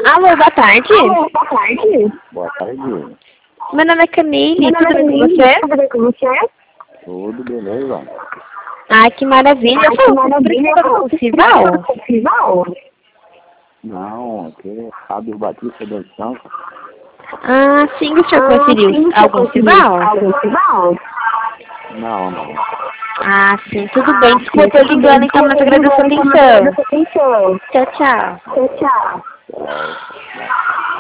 Alô, boa tarde. Alô, boa tarde. Boa tarde. Meu nome é Camille, tudo bem com você? Tudo bem com você? Tudo beleza? Ah, que maravilha. Eu falo com o festival? Festival? Não, aqui é Fábio Batista do Santos. Ah, sim, o senhor conferiu algum festival? Algum festival? Não. Ah, sim, tudo bem. Desculpa, eu ligando, então, mas agradeço a atenção. Tchau, tchau. Tchau. Tchau.